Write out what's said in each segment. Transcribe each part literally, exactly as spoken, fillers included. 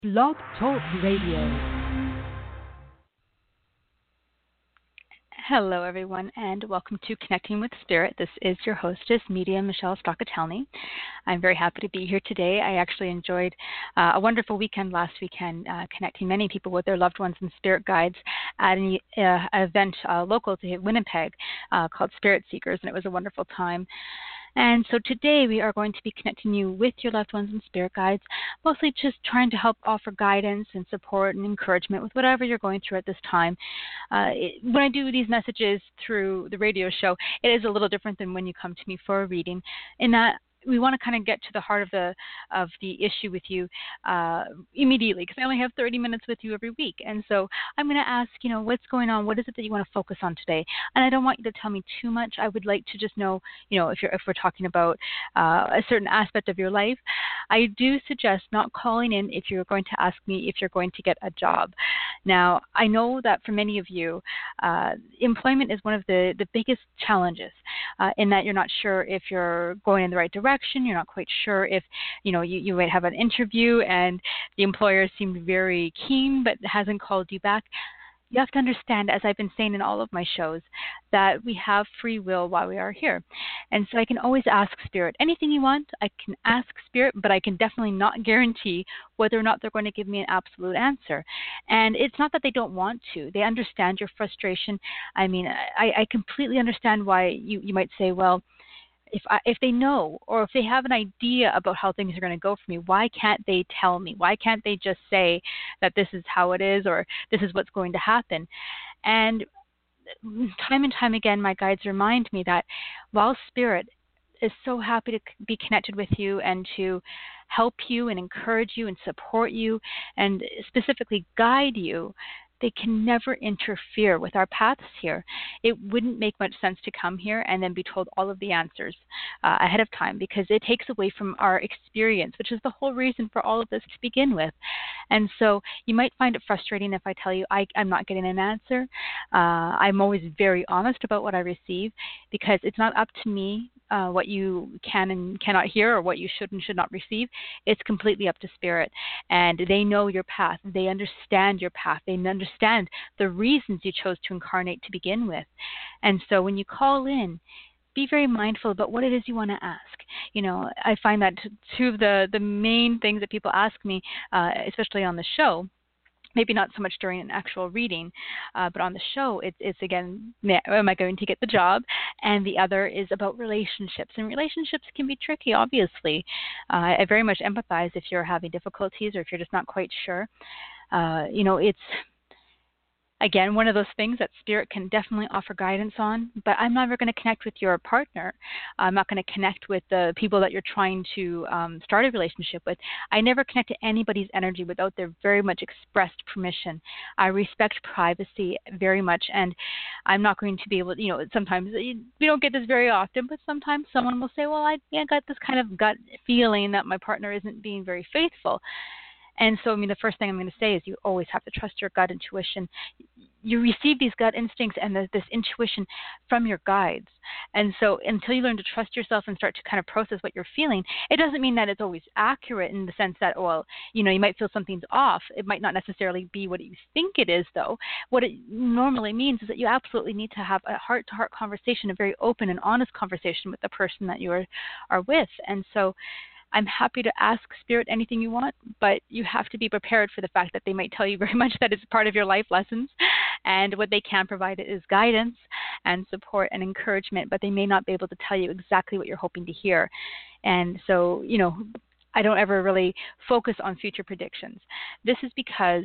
Blog Talk Radio. Hello, everyone, and welcome to Connecting with Spirit. This is your hostess, Medium Michelle Stockatelny. I'm very happy to be here today. I actually enjoyed uh, a wonderful weekend last weekend, uh, connecting many people with their loved ones and spirit guides at an uh, event uh, local to Winnipeg uh, called Spirit Seekers, and it was a wonderful time. And so today we are going to be connecting you with your loved ones and spirit guides, mostly just trying to help offer guidance and support and encouragement with whatever you're going through at this time. Uh, it, when I do these messages through the radio show, it is a little different than when you come to me for a reading, in that we want to kind of get to the heart of the of the issue with you uh, immediately, because I only have thirty minutes with you every week. And so I'm going to ask, you know, what's going on? What is it that you want to focus on today? And I don't want you to tell me too much. I would like to just know, you know, if you're if we're talking about uh, a certain aspect of your life. I do suggest not calling in if you're going to ask me if you're going to get a job. Now, I know that for many of you, uh, employment is one of the, the biggest challenges uh, in that you're not sure if you're going in the right direction. You're not quite sure if, you know, you, you might have an interview and the employer seemed very keen but hasn't called you back. You have to understand, as I've been saying in all of my shows, that we have free will while we are here. And so I can always ask Spirit anything you want. I can ask Spirit, but I can definitely not guarantee whether or not they're going to give me an absolute answer. And it's not that they don't want to. They understand your frustration. I mean, I, I completely understand why you, you might say, well, If I, if they know, or if they have an idea about how things are going to go for me, why can't they tell me? Why can't they just say that this is how it is, or this is what's going to happen? And time and time again, my guides remind me that while Spirit is so happy to be connected with you and to help you and encourage you and support you and specifically guide you, they can never interfere with our paths here. It wouldn't make much sense to come here and then be told all of the answers uh, ahead of time, because it takes away from our experience, which is the whole reason for all of this to begin with. And so you might find it frustrating if I tell you I, I'm not getting an answer. Uh, I'm always very honest about what I receive, because it's not up to me uh, what you can and cannot hear or what you should and should not receive. It's completely up to Spirit. And they know your path. They understand your path. They understand the reasons you chose to incarnate to begin with. And so when you call in, be very mindful about what it is you want to ask. You know, I find that two of the, the main things that people ask me, uh, especially on the show, maybe not so much during an actual reading, uh, but on the show, it, it's again, am I going to get the job? And the other is about relationships. And relationships can be tricky, obviously. Uh, I very much empathize if you're having difficulties or if you're just not quite sure. Uh, you know, it's, again, one of those things that Spirit can definitely offer guidance on, but I'm never going to connect with your partner. I'm not going to connect with the people that you're trying to um, start a relationship with. I never connect to anybody's energy without their very much expressed permission. I respect privacy very much, and I'm not going to be able to, you know, sometimes we don't get this very often, but sometimes someone will say, well, I, I got this kind of gut feeling that my partner isn't being very faithful. And so, I mean, the first thing I'm going to say is you always have to trust your gut intuition. You receive these gut instincts and the, this intuition from your guides. And so until you learn to trust yourself and start to kind of process what you're feeling, it doesn't mean that it's always accurate in the sense that, well, you know, you might feel something's off. It might not necessarily be what you think it is, though. What it normally means is that you absolutely need to have a heart-to-heart conversation, a very open and honest conversation with the person that you are, are with. And so I'm happy to ask Spirit anything you want, but you have to be prepared for the fact that they might tell you very much that it's part of your life lessons, and what they can provide is guidance and support and encouragement, but they may not be able to tell you exactly what you're hoping to hear. And so, you know, I don't ever really focus on future predictions. This is because,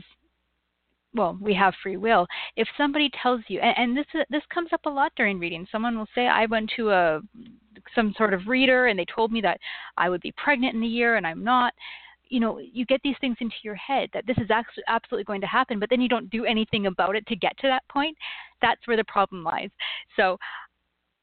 well, we have free will. If somebody tells you, and, and this this comes up a lot during readings, someone will say, I went to a some sort of reader and they told me that I would be pregnant in a year and I'm not. You know, you get these things into your head that this is actually absolutely going to happen, but then you don't do anything about it to get to that point. That's where the problem lies. So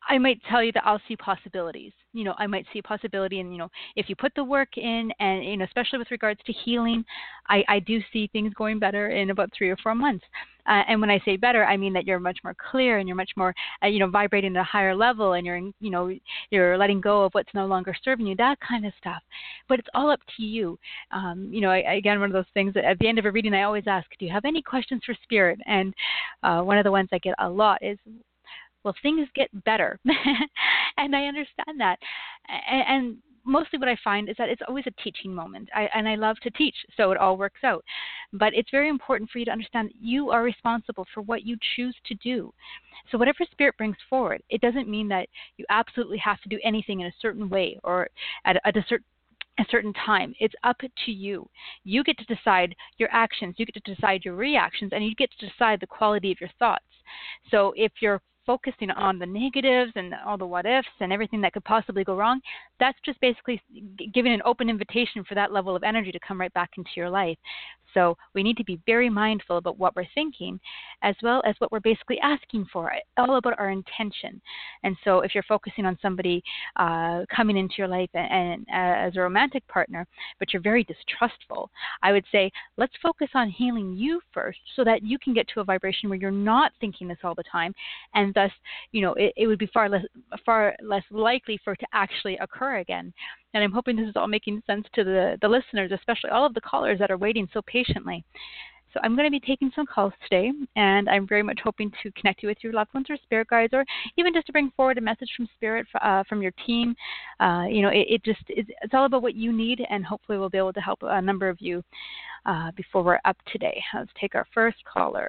I might tell you that I'll see possibilities. You know, I might see a possibility, and you know, if you put the work in, and you know, especially with regards to healing, I, I do see things going better in about three or four months. Uh, and when I say better, I mean that you're much more clear, and you're much more, uh, you know, vibrating at a higher level, and you're, you know, you're letting go of what's no longer serving you, that kind of stuff. But it's all up to you. Um, you know, I, again, one of those things that at the end of a reading, I always ask, do you have any questions for Spirit? And uh, one of the ones I get a lot is, well, things get better. And I understand that. And, and mostly what I find is that it's always a teaching moment. I, and I love to teach, so it all works out. But it's very important for you to understand that you are responsible for what you choose to do. So whatever Spirit brings forward, it doesn't mean that you absolutely have to do anything in a certain way or at, at a certain a certain time. It's up to you. You get to decide your actions, you get to decide your reactions, and you get to decide the quality of your thoughts. So if you're focusing on the negatives and all the what ifs and everything that could possibly go wrong, that's just basically giving an open invitation for that level of energy to come right back into your life. So we need to be very mindful about what we're thinking, as well as what we're basically asking for, all about our intention. And so if you're focusing on somebody uh, coming into your life and, and uh, as a romantic partner, but you're very distrustful, I would say let's focus on healing you first, so that you can get to a vibration where you're not thinking this all the time, and thus, you know, it, it would be far less far less likely for it to actually occur again. And I'm hoping this is all making sense to the, the listeners, especially all of the callers that are waiting so patiently. So I'm going to be taking some calls today, and I'm very much hoping to connect you with your loved ones or spirit guides, or even just to bring forward a message from Spirit uh, from your team. Uh, you know, it, it just it's, it's all about what you need, and hopefully we'll be able to help a number of you uh, before we're up today. Let's take our first caller.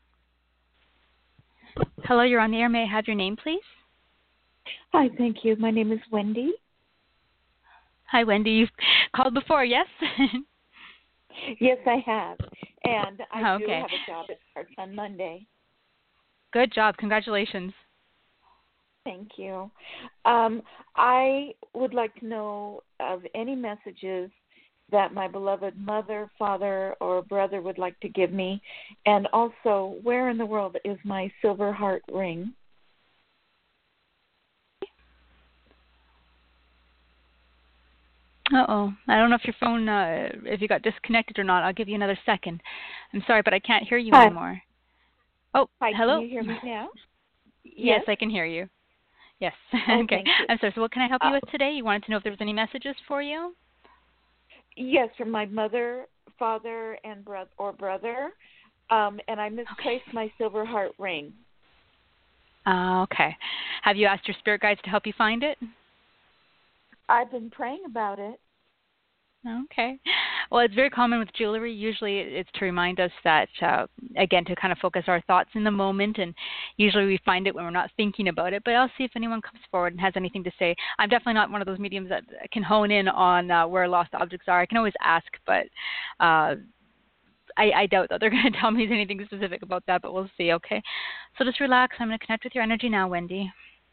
Hello, you're on the air. May I have your name, please? Hi, thank you. My name is Wendy. Hi, Wendy. You've called before, yes? Yes, I have. And I okay. do have a job that starts on Monday. Good job. Congratulations. Thank you. Um, I would like to know of any messages that my beloved mother, father, or brother would like to give me, and also where in the world is my silver heart ring? Uh-oh. I don't know if your phone, uh, if you got disconnected or not. I'll give you another second. I'm sorry, but I can't hear you Hi. anymore. Oh, Hi, hello? Can you hear me now? Yes, Yes, I can hear you. Yes. Oh, okay. thank you. I'm sorry. So what can I help you Uh, with today? You wanted to know if there was any messages for you? yes, from my mother, father, and brother or brother, um, and I misplaced Okay. my silver heart ring. Uh, okay. Have you asked your spirit guides to help you find it? I've been praying about it. Okay. Well, it's very common with jewelry. Usually it's to remind us that, uh, again, to kind of focus our thoughts in the moment. And usually we find it when we're not thinking about it. But I'll see if anyone comes forward and has anything to say. I'm definitely not one of those mediums that can hone in on uh, where lost objects are. I can always ask, but uh, I, I doubt that they're going to tell me anything specific about that. But we'll see, okay? So just relax. I'm going to connect with your energy now, Wendy.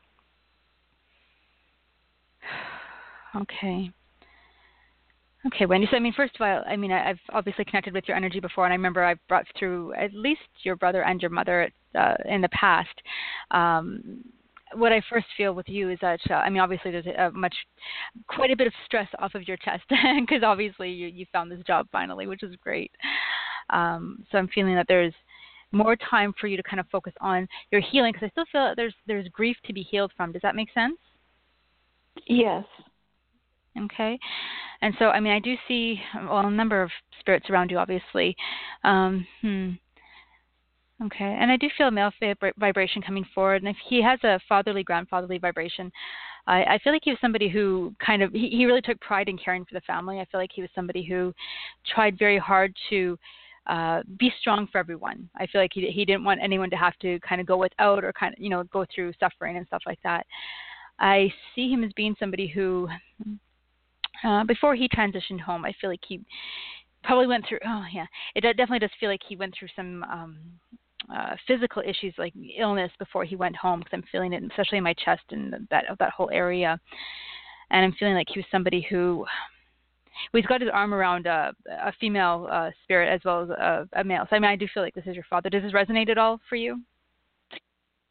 Okay. Okay, Wendy. So, I mean, first of all, I mean, I, I've obviously connected with your energy before, and I remember I've brought through at least your brother and your mother uh, in the past. Um, what I first feel with you is that, uh, I mean, obviously there's a, a much, quite a bit of stress off of your chest, because obviously you, you found this job finally, which is great. Um, so I'm feeling that there's more time for you to kind of focus on your healing, because I still feel that there's there's grief to be healed from. Does that make sense? Yes. Okay. And so, I mean, I do see, well, a number of spirits around you, obviously. Um, hmm. Okay. And I do feel a male vibra- vibration coming forward. And if he has a fatherly, grandfatherly vibration, I, I feel like he was somebody who kind of, he, he really took pride in caring for the family. I feel like he was somebody who tried very hard to uh, be strong for everyone. I feel like he, he didn't want anyone to have to kind of go without or kind of, you know, go through suffering and stuff like that. I see him as being somebody who, Uh, before he transitioned home, I feel like he probably went through, oh, yeah, it definitely does feel like he went through some um, uh, physical issues like illness before he went home, because I'm feeling it, especially in my chest and that that whole area. And I'm feeling like he was somebody who, well, he's got his arm around a, a female uh, spirit as well as a, a male. So, I mean, I do feel like this is your father. Does this resonate at all for you?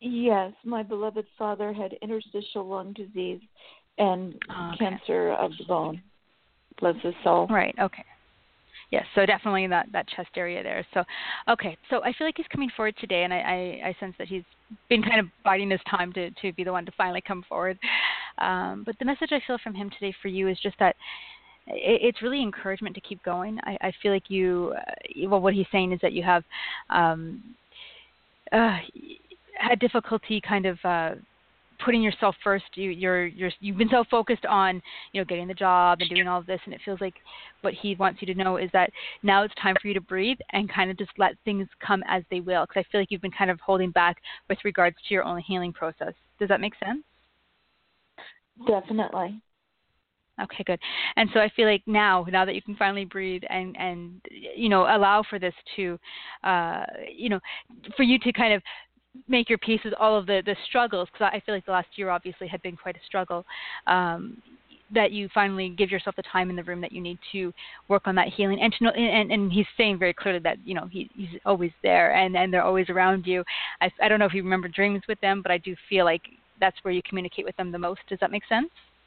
Yes, my beloved father had interstitial lung disease and Oh, okay. cancer of the bone. Bless his soul. Right. Okay. Yes, so definitely that, that chest area there. So, okay, so I feel like he's coming forward today, and I, I, I sense that he's been kind of biding his time to, to be the one to finally come forward. Um, but the message I feel from him today for you is just that it, it's really encouragement to keep going. I, I feel like you, uh, well, what he's saying is that you have um, uh, had difficulty kind of uh, putting yourself first. You, you're, you're, you've been so focused on, you know, getting the job and doing all of this, and it feels like what he wants you to know is that now it's time for you to breathe and kind of just let things come as they will. Because I feel like you've been kind of holding back with regards to your own healing process. Does that make sense? Definitely. Okay, good. And so I feel like now, now that you can finally breathe and, and you know, allow for this to, uh, you know, for you to kind of make your peace with all of the, the struggles, because I feel like the last year obviously had been quite a struggle, um, that you finally give yourself the time in the room that you need to work on that healing. And to know, and, and he's saying very clearly that, you know, he, he's always there and, and they're always around you. I, I don't know if you remember dreams with them, but I do feel like that's where you communicate with them the most. Does that make sense?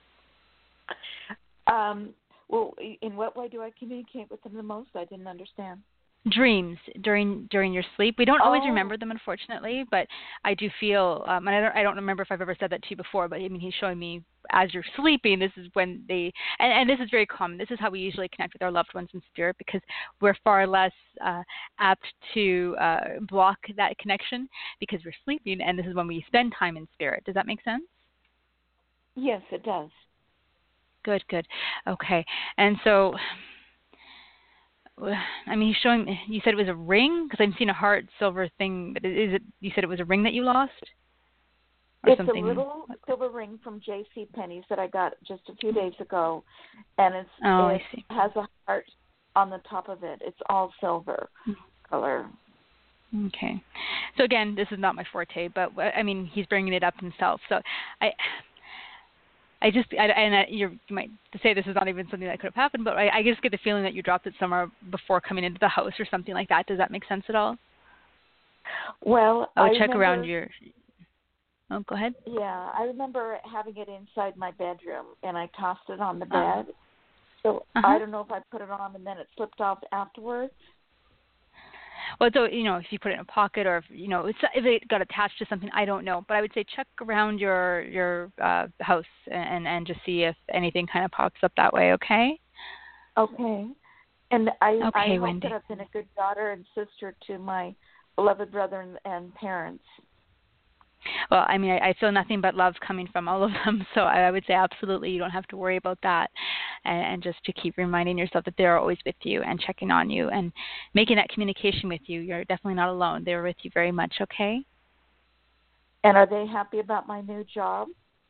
Um, well, in what way do I communicate with them the most? I didn't understand. Dreams during during your sleep. We don't always Oh. remember them, unfortunately, but I do feel, um, and I don't I don't remember if I've ever said that to you before, but I mean, he's showing me as you're sleeping, this is when they, and, and this is very common. This is how we usually connect with our loved ones in spirit, because we're far less uh, apt to uh, block that connection because we're sleeping, and this is when we spend time in spirit. Does that make sense? Yes, it does. Good, good. Okay. And so, I mean, he's showing, you said it was a ring? Because I'm seeing a heart silver thing, but is it, you said it was a ring that you lost? Or It's something? a little silver ring from J C Penney's that I got just a few days ago, and it's Oh, it I see. has a heart on the top of it. It's all silver color. Okay. So again, this is not my forte, but I mean, he's bringing it up himself. So I, I just, I, and I, you're, you might say this is not even something that could have happened, but I, I just get the feeling that you dropped it somewhere before coming into the house or something like that. Does that make sense at all? Well, I would I check remember, around your. Oh, go ahead. Yeah, I remember having it inside my bedroom, and I tossed it on the bed. Uh, so uh-huh. I don't know if I put it on and then it slipped off afterwards. Well, so, you know, if you put it in a pocket or if, you know, it's, if it got attached to something, I don't know. But I would say check around your your uh, house and and just see if anything kind of pops up that way. Okay. Okay. And I Okay, I hope Wendy. that I've been a good daughter and sister to my beloved brother and, and parents. Well, I mean, I, I feel nothing but love coming from all of them. So I, I would say absolutely you don't have to worry about that. And, and just to keep reminding yourself that they're always with you and checking on you and making that communication with you. You're definitely not alone. They're with you very much, okay? And are they happy about my new job?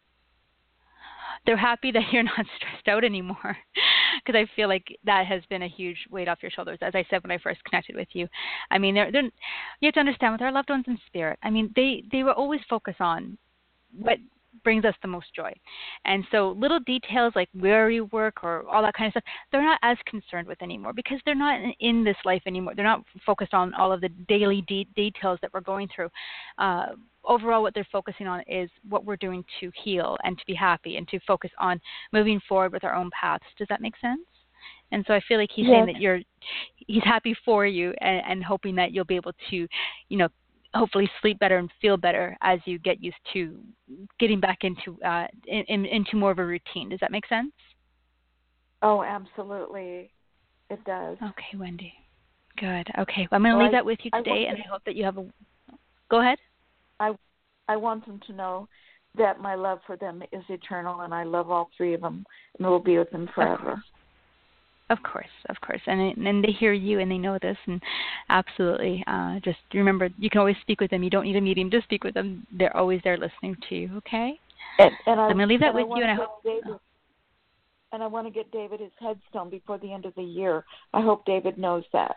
They're happy that you're not stressed out anymore, because I feel like that has been a huge weight off your shoulders. As I said when I first connected with you, I mean, they're, they're, you have to understand with our loved ones in spirit. I mean, they they will always focus on what brings us the most joy, and so little details like where you work or all that kind of stuff, they're not as concerned with anymore because they're not in, in this life anymore. They're not focused on all of the daily de- details that we're going through. Uh, overall, what they're focusing on is what we're doing to heal and to be happy and to focus on moving forward with our own paths. Does that make sense? And so I feel like he's Yes. saying that you're, he's happy for you and, and hoping that you'll be able to, you know, hopefully sleep better and feel better as you get used to getting back into uh, in, into more of a routine. Does that make sense? Oh, absolutely. It does. Okay, Wendy. Good. Okay. Well, I'm going to well, leave I, that with you today, I and I hope that you have a. Go ahead. I I want them to know that my love for them is eternal, and I love all three of them, and will be with them forever. Of course, of course, and and they hear you and they know this, and absolutely. Uh, just remember, you can always speak with them. You don't need a meeting to speak with them. They're always there listening to you. Okay. And, and I, I'm going to leave that with I you, and I hope. David, and I want to get David his headstone before the end of the year. I hope David knows that.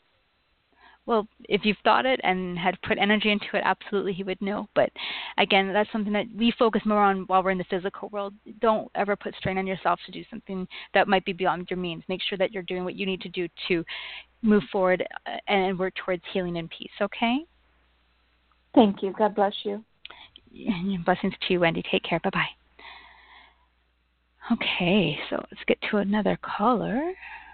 Well, if you've thought it and had put energy into it, absolutely he would know. But again, that's something that we focus more on while we're in the physical world. Don't ever put strain on yourself to do something that might be beyond your means. Make sure that you're doing what you need to do to move forward and work towards healing and peace, okay? Thank you. God bless you. Blessings to you, Wendy. Take care. Bye-bye. Okay, so let's get to another caller.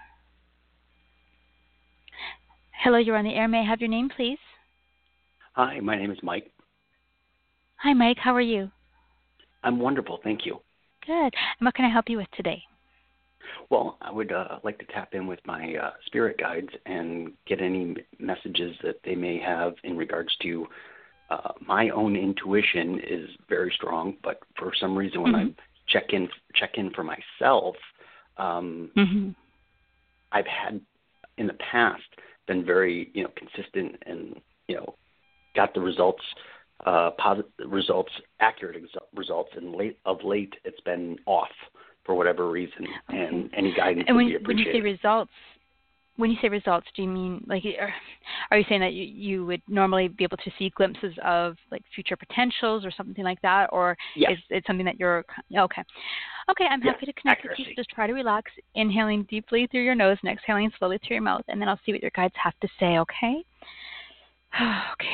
Hello, you're on the air. May I have your name, please? Hi, my name is Mike. Hi, Mike. How are you? I'm wonderful, thank you. Good. And what can I help you with today? Well, I would uh, like to tap in with my uh, spirit guides and get any messages that they may have in regards to uh, my own intuition is very strong, but for some reason when mm-hmm. I check in check in for myself, um, mm-hmm. I've had in the past been very you know consistent and you know got the results uh, positive results, accurate ex- results, and late of late it's been off for whatever reason, okay. and any guidance and when, would be appreciated. When you say results, when you say results, do you mean like, are, are you saying that you, you would normally be able to see glimpses of like future potentials or something like that, or yes. is it something that you're okay? Okay, I'm yes. happy to connect Accuracy. with you. Just try to relax, inhaling deeply through your nose and exhaling slowly through your mouth, and then I'll see what your guides have to say. Okay. Okay.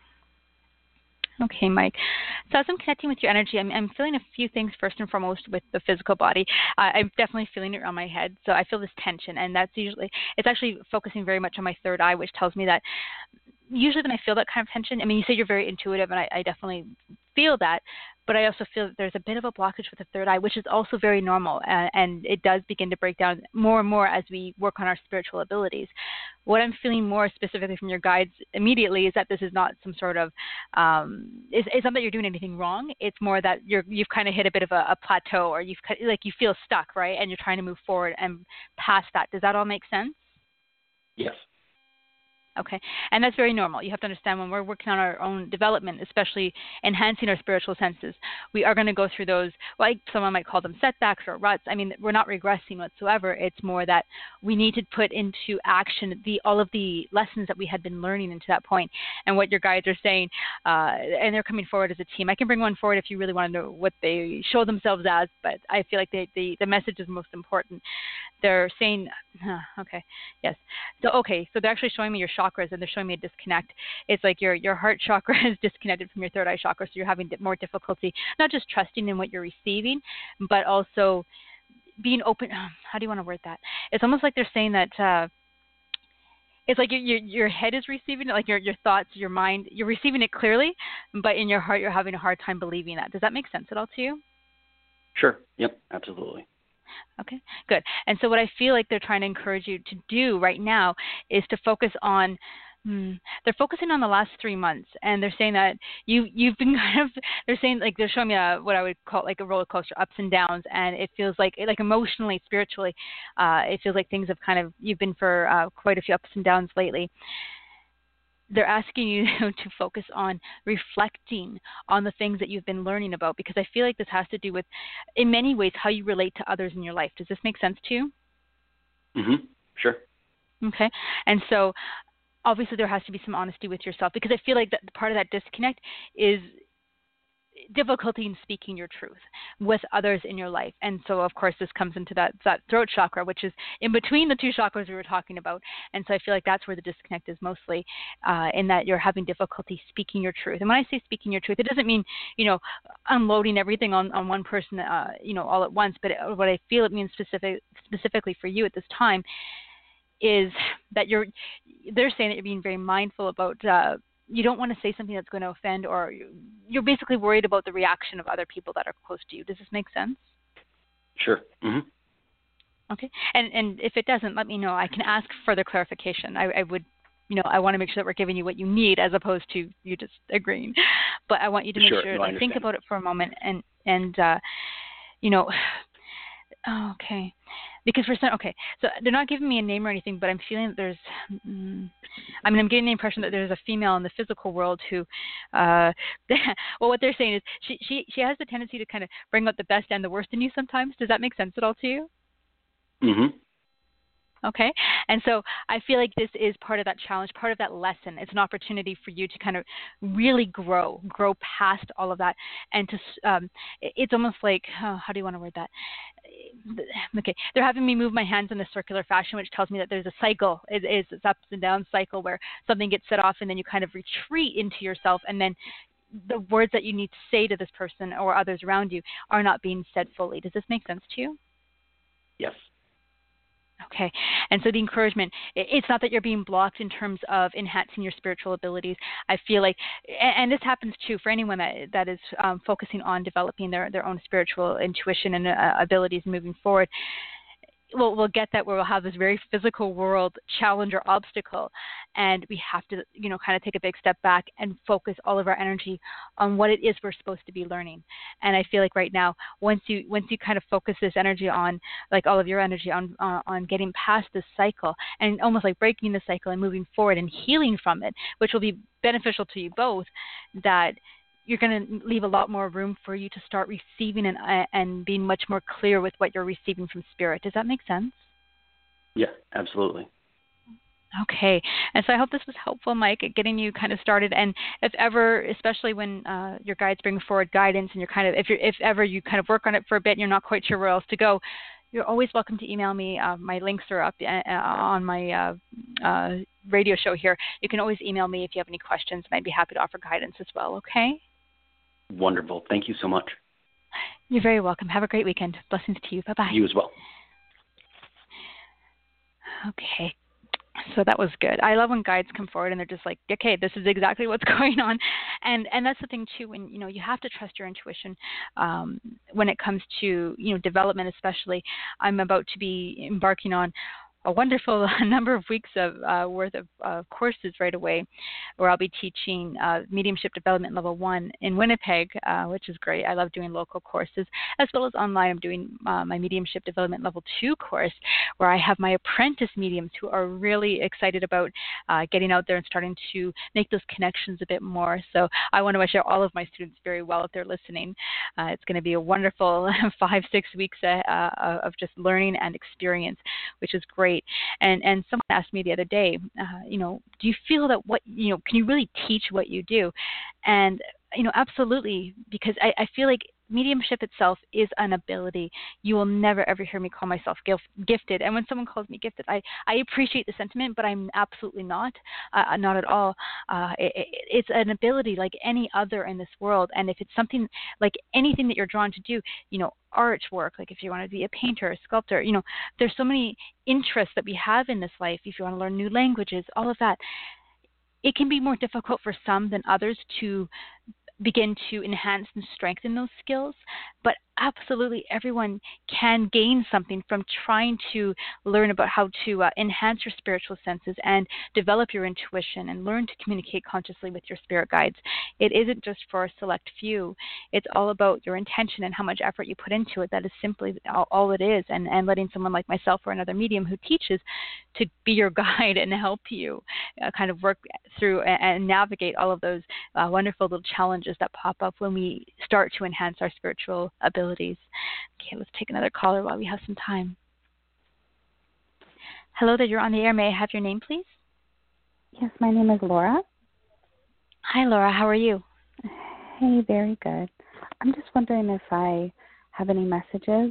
Okay, Mike. So as I'm connecting with your energy, I'm, I'm feeling a few things first and foremost with the physical body. Uh, I'm definitely feeling it around my head. So I feel this tension, and that's usually, it's actually focusing very much on my third eye, which tells me that usually when I feel that kind of tension, I mean, you say you're very intuitive, and I, I definitely feel that, but I also feel that there's a bit of a blockage with the third eye, which is also very normal, uh, and it does begin to break down more and more as we work on our spiritual abilities. What I'm feeling more specifically from your guides immediately is that this is not some sort of, um, it's, it's not that you're doing anything wrong. It's more that you're, you've kind of hit a bit of a, a plateau, or you've like you feel stuck, right? And you're trying to move forward and past that. Does that all make sense? Yes. Okay, and that's very normal. You have to understand when we're working on our own development, especially enhancing our spiritual senses, we are going to go through those, like someone might call them setbacks or ruts. I mean, we're not regressing whatsoever. It's more that we need to put into action the all of the lessons that we had been learning into that point, and what your guides are saying, uh, and they're coming forward as a team. I can bring one forward if you really want to know what they show themselves as, but I feel like they, the, the message is most important. They're saying, huh, okay, yes. So, okay, so they're actually showing me your chakras, and they're showing me a disconnect. It's like your, your heart chakra is disconnected from your third eye chakra, so you're having more difficulty, not just trusting in what you're receiving, but also being open. How do you want to word that? It's almost like they're saying that uh, it's like your, your your head is receiving it, like your, your thoughts, your mind, you're receiving it clearly, but in your heart you're having a hard time believing that. Does that make sense at all to you? Sure. Yep, absolutely. Okay, good. And so what I feel like they're trying to encourage you to do right now is to focus on, hmm, they're focusing on the last three months, and they're saying that you, you've been kind of, they're saying, like, they're showing me a, what I would call like a roller coaster, ups and downs, and it feels like, like emotionally, spiritually, uh, it feels like things have kind of, you've been for uh, quite a few ups and downs lately. They're asking you to focus on reflecting on the things that you've been learning about, because I feel like this has to do with, in many ways, how you relate to others in your life. Does this make sense to you? Mm-hmm. Sure. Okay. And so obviously there has to be some honesty with yourself, because I feel like that part of that disconnect is difficulty in speaking your truth with others in your life. And so, of course, this comes into that, that throat chakra, which is in between the two chakras we were talking about. And so I feel like that's where the disconnect is mostly, uh, in that you're having difficulty speaking your truth. And when I say speaking your truth, it doesn't mean, you know, unloading everything on, on one person, uh, you know, all at once. But it, what I feel it means specific, specifically for you at this time is that you're, they're saying that you're being very mindful about, uh, you don't want to say something that's going to offend, or you're basically worried about the reaction of other people that are close to you. Does this make sense? Sure. Mm-hmm. Okay. And and if it doesn't, let me know. I can ask further clarification. I, I would, you know, I want to make sure that we're giving you what you need as opposed to you just agreeing. But I want you to make sure. sure no, to think about it for a moment and, and uh, you know, oh, okay. Because for some, okay, so they're not giving me a name or anything, but I'm feeling that there's, mm, I mean, I'm getting the impression that there's a female in the physical world who, uh, well, what they're saying is she, she, she has the tendency to kind of bring out the best and the worst in you sometimes. Does that make sense at all to you? Mm-hmm. Okay. And so I feel like this is part of that challenge, part of that lesson. It's an opportunity for you to kind of really grow, grow past all of that. And to, um, it's almost like, oh, how do you want to word that? Okay. They're having me move my hands in a circular fashion, which tells me that there's a cycle. It is it's ups and downs cycle where something gets set off and then you kind of retreat into yourself, and then the words that you need to say to this person or others around you are not being said fully. Does this make sense to you? Yes. Okay. And so the encouragement, it's not that you're being blocked in terms of enhancing your spiritual abilities. I feel like, and this happens too for anyone that that is um, focusing on developing their, their own spiritual intuition and uh, abilities moving forward. We'll, we'll get that where we'll have this very physical world challenge or obstacle, and we have to, you know, kind of take a big step back and focus all of our energy on what it is we're supposed to be learning. And I feel like right now, once you once you kind of focus this energy on, like all of your energy on uh, on getting past this cycle and almost like breaking the cycle and moving forward and healing from it, which will be beneficial to you both, that you're going to leave a lot more room for you to start receiving and uh, and being much more clear with what you're receiving from Spirit. Does that make sense? Yeah, absolutely. Okay. And so I hope this was helpful, Mike, at getting you kind of started. And if ever, especially when uh, your guides bring forward guidance and you're kind of, if you're, if ever you kind of work on it for a bit and you're not quite sure where else to go, you're always welcome to email me. Uh, my links are up uh, on my uh, uh, radio show here. You can always email me if you have any questions, and I'd be happy to offer guidance as well. Okay? Wonderful. Thank you so much. You're very welcome. Have a great weekend. Blessings to you. Bye-bye. You as well. Okay. So that was good. I love when guides come forward and they're just like, okay, this is exactly what's going on. And and that's the thing too, when, you know, you have to trust your intuition um, when it comes to, you know, development especially. I'm about to be embarking on a wonderful number of weeks of uh, worth of uh, courses right away, where I'll be teaching uh, mediumship development level one in Winnipeg, uh, which is great. I love doing local courses, as well as online. I'm doing uh, my mediumship development level two course, where I have my apprentice mediums who are really excited about uh, getting out there and starting to make those connections a bit more. So I want to wish all of my students very well if they're listening. Uh, it's going to be a wonderful five, six weeks uh, uh, of just learning and experience, which is great. And and someone asked me the other day, uh, you know, do you feel that what, you know, can you really teach what you do? And, you know, absolutely, because I, I feel like mediumship itself is an ability. You will never, ever hear me call myself gif- gifted. And when someone calls me gifted, I, I appreciate the sentiment, but I'm absolutely not, uh, not at all. Uh, it, it's an ability like any other in this world. And if it's something like anything that you're drawn to do, you know, artwork, like if you want to be a painter, a sculptor, you know, there's so many interests that we have in this life. If you want to learn new languages, all of that, it can be more difficult for some than others to begin to enhance and strengthen those skills. But absolutely everyone can gain something from trying to learn about how to uh, enhance your spiritual senses and develop your intuition and learn to communicate consciously with your spirit guides. It isn't just for a select few. It's all about your intention and how much effort you put into it. That is simply all, all it is. And, and letting someone like myself or another medium who teaches to be your guide and help you uh, kind of work through and, and navigate all of those uh, wonderful little challenges that pop up when we start to enhance our spiritual abilities. Okay, let's take another caller while we have some time. Hello there, you're on the air. May I have your name, please? Yes, my name is Laura. Hi, Laura. How are you? Hey, very good. I'm just wondering if I have any messages.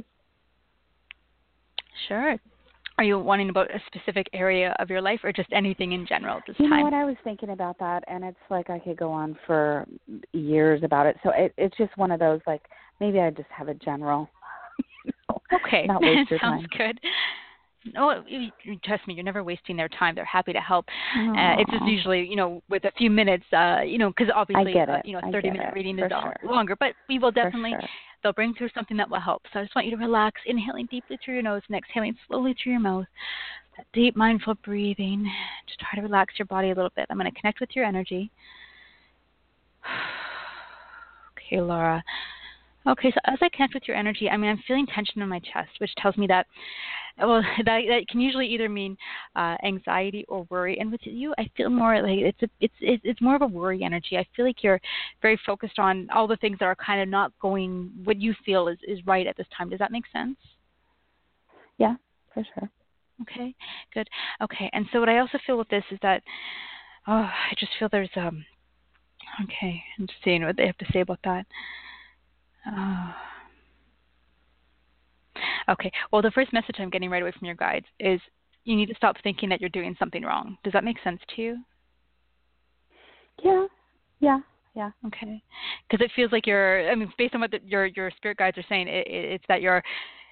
Sure. Are you wanting about a specific area of your life or just anything in general at this you time? You know what, I was thinking about that, and it's like I could go on for years about it. So it, it's just one of those, like, maybe I just have a general. you know, okay. Not waste your Sounds time. good. No, you, trust me, you're never wasting their time. They're happy to help. Uh, it's just usually, you know, with a few minutes, uh, you know, because obviously, uh, you know, a thirty-minute reading is sure. longer. But we will definitely, sure. they'll bring through something that will help. So I just want you to relax, inhaling deeply through your nose and exhaling slowly through your mouth. That deep, mindful breathing. Just try to relax your body a little bit. I'm going to connect with your energy. Okay, Laura. Okay, so as I connect with your energy, I mean, I'm feeling tension in my chest, which tells me that, well, that, that can usually either mean uh, anxiety or worry. And with you, I feel more like it's a, it's it's more of a worry energy. I feel like you're very focused on all the things that are kind of not going what you feel is, is right at this time. Does that make sense? Yeah, for sure. Okay, good. Okay, and so what I also feel with this is that, oh, I just feel there's um. Okay, I'm just seeing what they have to say about that. Uh, okay, well, the first message I'm getting right away from your guides is you need to stop thinking that you're doing something wrong. Does that make sense to you? Yeah, yeah, Yeah. Okay. Because it feels like you're, I mean, based on what the, your your spirit guides are saying, it, it, it's that you're,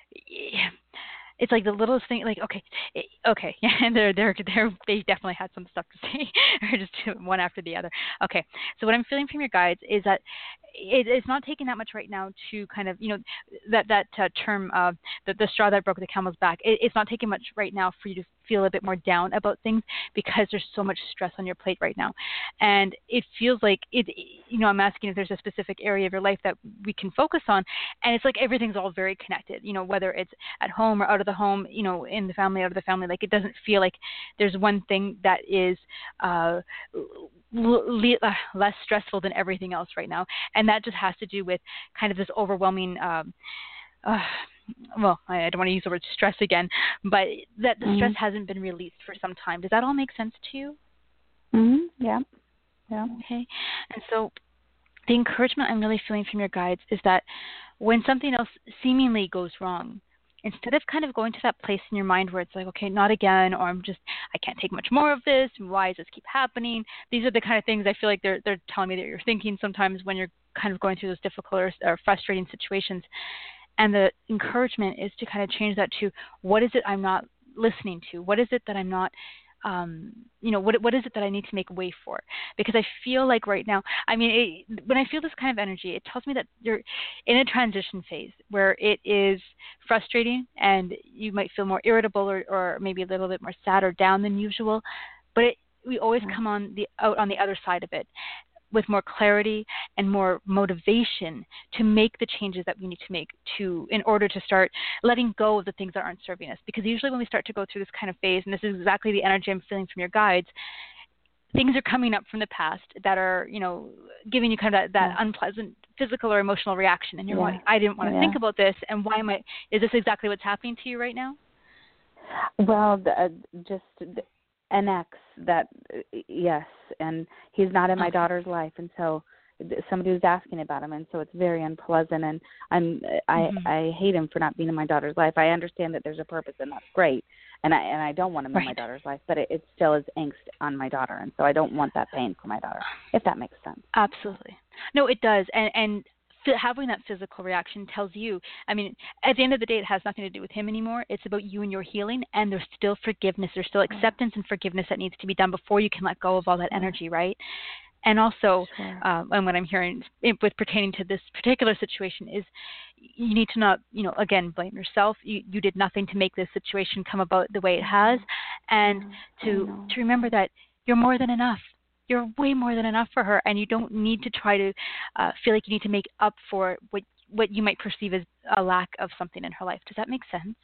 it's like the littlest thing, like, okay, it, okay. Yeah, and they're, they're, they're, they definitely had some stuff to say, or just one after the other. Okay. So what I'm feeling from your guides is that it, it's not taking that much right now to kind of, you know, that, that uh, term, uh, the, the straw that broke the camel's back, it, it's not taking much right now for you to feel a bit more down about things because there's so much stress on your plate right now. And it feels like it, you know, I'm asking if there's a specific area of your life that we can focus on. And it's like everything's all very connected, you know, whether it's at home or out of the home, you know, in the family, out of the family. Like, it doesn't feel like there's one thing that is uh, le- less stressful than everything else right now. And that just has to do with kind of this overwhelming um, uh, well, I don't want to use the word stress again, but that the mm-hmm. stress hasn't been released for some time. Does that all make sense to you? Mm-hmm. Yeah. Yeah. Okay. And so the encouragement I'm really feeling from your guides is that when something else seemingly goes wrong, instead of kind of going to that place in your mind where it's like, okay, not again, or I'm just, I can't take much more of this, why does this keep happening? These are the kind of things I feel like they're they're telling me that you're thinking sometimes when you're kind of going through those difficult or, or frustrating situations. And the encouragement is to kind of change that to, what is it I'm not listening to? What is it that I'm not, um, you know, what what is it that I need to make way for? Because I feel like right now, I mean, it, when I feel this kind of energy, it tells me that you're in a transition phase where it is frustrating and you might feel more irritable or, or maybe a little bit more sad or down than usual. But it, we always come on the out on the other side of it with more clarity and more motivation to make the changes that we need to make to in order to start letting go of the things that aren't serving us. Because usually when we start to go through this kind of phase, and this is exactly the energy I'm feeling from your guides, things are coming up from the past that are, you know, giving you kind of that, that yeah. unpleasant physical or emotional reaction. And you're yeah. like, I didn't want to yeah. think about this. And why am I, is this exactly what's happening to you right now? Well, the, uh, just an ex that, yes, and he's not in my okay. daughter's life, and so somebody was asking about him, and so it's very unpleasant, and I'm I mm-hmm. I hate him for not being in my daughter's life. I understand that there's a purpose, and that's great, and I and I don't want him right. in my daughter's life, but it, it still is angst on my daughter, and so I don't want that pain for my daughter, if that makes sense. Absolutely, no, it does, and and. Having that physical reaction tells you, I mean, at the end of the day, it has nothing to do with him anymore. It's about you and your healing, and there's still forgiveness. There's still acceptance and forgiveness that needs to be done before you can let go of all that energy, right? And also, sure. um, and what I'm hearing with pertaining to this particular situation is you need to not, you know, again, blame yourself. You, you did nothing to make this situation come about the way it has, and to to remember that you're more than enough. You're way more than enough for her, and you don't need to try to uh, feel like you need to make up for what what you might perceive as a lack of something in her life. Does that make sense?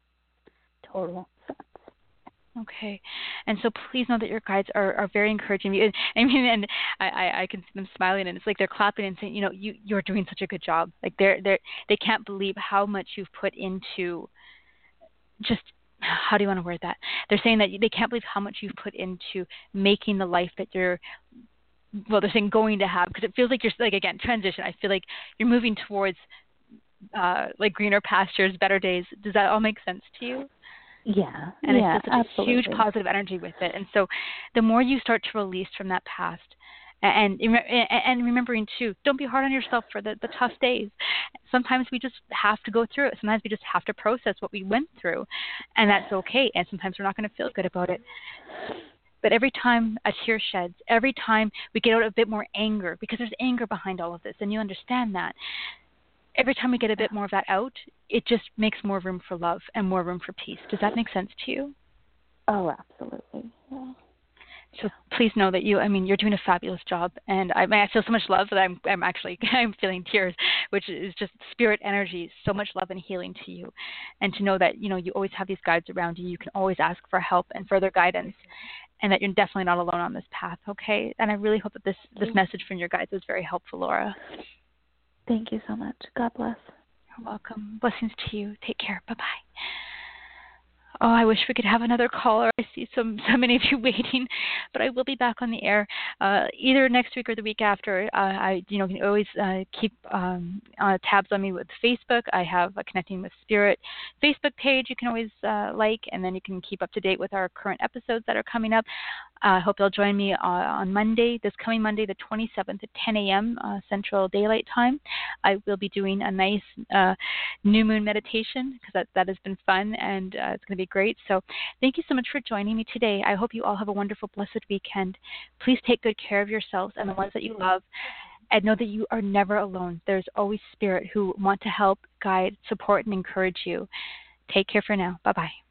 Total sense. Okay, and so please know that your guides are, are very encouraging you. I mean, and I, I, I can see them smiling, and it's like they're clapping and saying, you know, you you're doing such a good job. Like they're they they can't believe how much you've put into just. How do you want to word that? They're saying that they can't believe how much you've put into making the life that you're, well, they're saying going to have, because it feels like you're, like, again, transition. I feel like you're moving towards, uh, like, greener pastures, better days. Does that all make sense to you? Yeah. And yeah, it's just such absolutely. a huge positive energy with it. And so the more you start to release from that past, And, and and remembering, too, don't be hard on yourself for the, the tough days. Sometimes we just have to go through it. Sometimes we just have to process what we went through, and that's okay. And sometimes we're not going to feel good about it. But every time a tear sheds, every time we get out a bit more anger, because there's anger behind all of this, and you understand that. Every time we get a bit more of that out, it just makes more room for love and more room for peace. Does that make sense to you? Oh, absolutely. Yeah. So please know that you, I mean, you're doing a fabulous job, and I, I feel so much love that I'm, I'm actually, I'm feeling tears, which is just spirit energy, so much love and healing to you, and to know that, you know, you always have these guides around you. You can always ask for help and further guidance, and that you're definitely not alone on this path. Okay, and I really hope that this, this message from your guides was very helpful, Laura. Thank you so much. God bless. You're welcome. Blessings to you. Take care. Bye bye. Oh, I wish we could have another caller. I see so, so many of you waiting, but I will be back on the air uh, either next week or the week after. Uh, I, you know, can always uh, keep um, uh, tabs on me with Facebook. I have a Connecting with Spirit Facebook page you can always uh, like, and then you can keep up to date with our current episodes that are coming up. I uh, hope you'll join me uh, on Monday, this coming Monday, the twenty-seventh at ten a.m. Uh, Central Daylight Time. I will be doing a nice uh, new moon meditation because that, that has been fun, and uh, it's going to be great. So thank you so much for joining me today. I hope you all have a wonderful, blessed weekend. Please take good care of yourselves and the ones that you love, and know that you are never alone. There's always Spirit who want to help, guide, support, and encourage you. Take care for now. Bye-bye.